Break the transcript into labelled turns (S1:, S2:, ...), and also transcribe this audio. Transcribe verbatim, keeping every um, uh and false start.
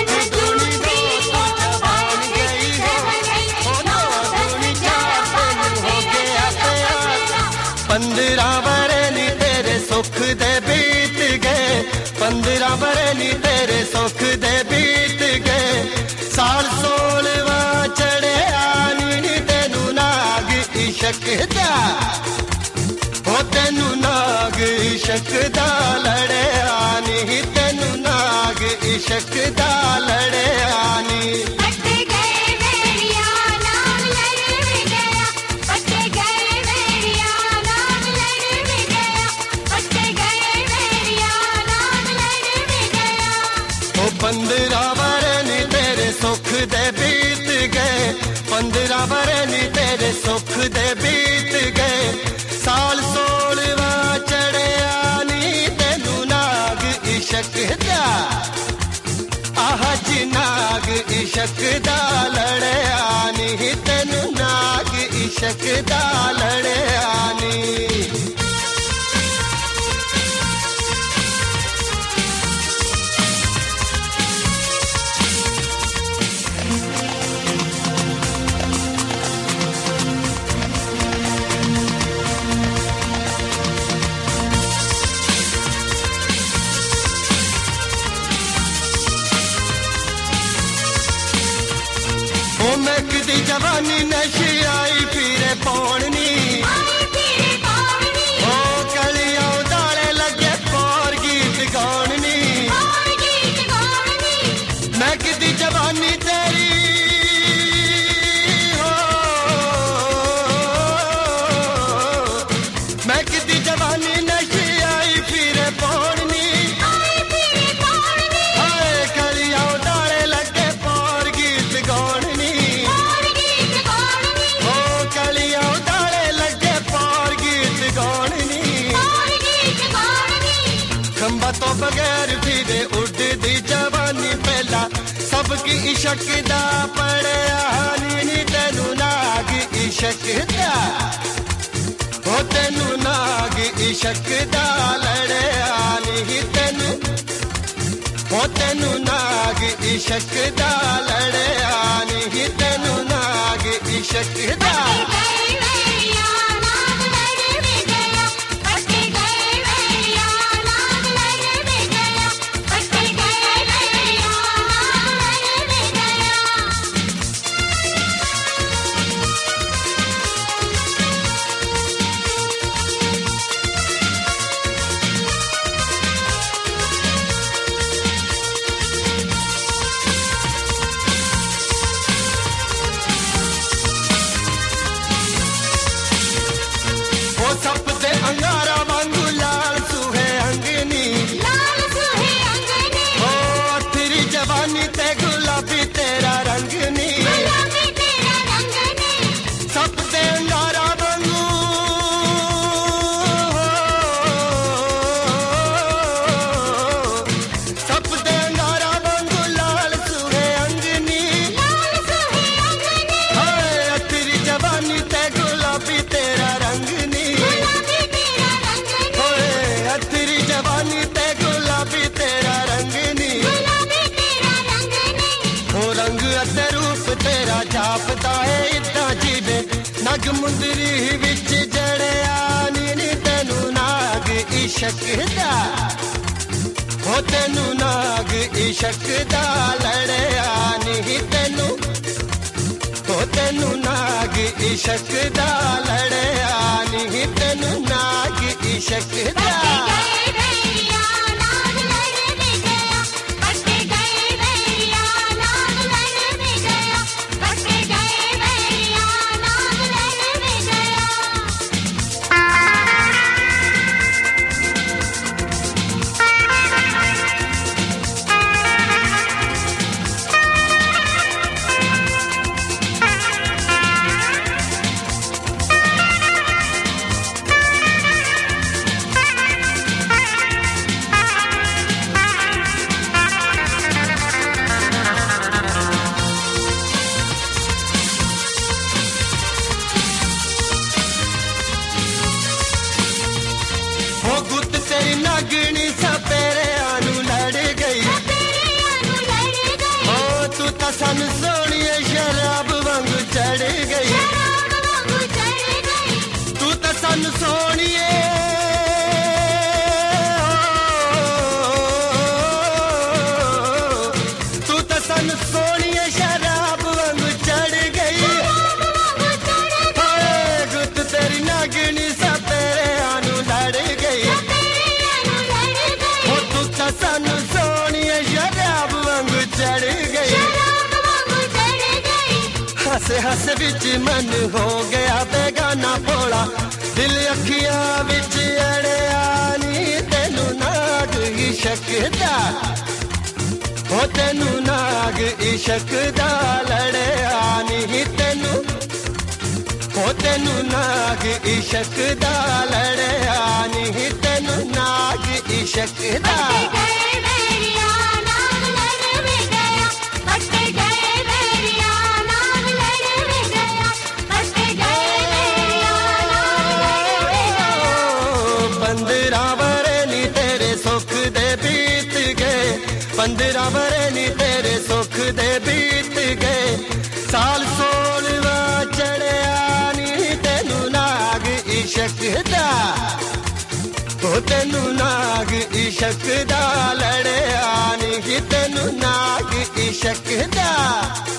S1: दूनी दो तू जवान गई हो, ओ नौ दूनी चार तेनू हो गया प्यार। पंद्रह बरे नी तेरे सुख दे बीत गए, पंद्रह बरे नी तेरे सुख दे बीत गए, साल सोलवा चढ़िया नी तेनू नाग इशक दा, ओ तेनू नाग इशक दा लड़िया नी, तेनू नाग इशक दा लड़िया नी। पंद्रह बरे नी तेरे सुख दे बीत गए, पंद्रह बरे नी तेरे सुख दे बीत गए, साल सोलवा चढ़िया नी तेनू नाग इशक दा, आह जी नाग इशक दा लड़िया नी, तेनू नाग इशक दा लड़िया नी। महकदी जवानी नशे आई फिरे पौड़नी, ओ कलियां उदाले लगे पौर गीत गाउनी, महकदी जवानी तेरी हो, महकदी जवानी नशे आई फिरे पौड़नी, हाय कलियां उदाले लगे पौर गीत गाउनी, खंबा तो बगैर फिरे उड़दी जवानी पहला, सबकी इशक दा पड़िया नी, तेनू नाग इशक दा, ओ तेनू नाग इशक दा लड़िया नी, तेनू ओ तेनू नाग इशक दा लड़िया नी, तेनू नाग इशक दा। सपते अंगारा वांगू लाल सुहे अंगनी, लाल सुहे अंगनी, ओ अथरी जवानी ते गुलाबी तेरा रंगनी, गुलाबी तेरा रंगनी, सपते अंगारा वांगू सपते अंगारा वांगू लाल सुहे अंगनी, लाल सुहे अंगनी, हाय अथरी जवानी ते गुलाबी तेरा रंगनी, तेरी जवानी ते गुलाबी तेरा रंगनी, ओ रंग अते रूप तेरा जापदा है इदा जिवे नग मुंदरी विच जड़िया नी, तेनू नाग इशक दा, ओ तेनू नाग इशक दा लड़िया नी, तेनू ओ तेनू नाग इशक दा लड़िया नी, तेनू नाग इशक दा। शराब वांगू चढ़ गई, हसे हसे बिच मन हो गया बेगाना भोला, दिल अखियां बिच अड़िया नी तेनू नाग इशक दा, हो तेनू नाग इशक दा लड़िया नी तेनू, हो तेनू नाग इशक दा लड़िया नी तेनू नाग इशक दा। पंद्रह बरे नी तेरे सुख दे बीत गए, पंद्रह बरे नी तेरे सुख दे बीत गए, साल सोलवा चढ़िया नी तेनू नाग इशक दा, हो तेनू नाग इशक दा लड़िया नी तेनू नाग इशक दा।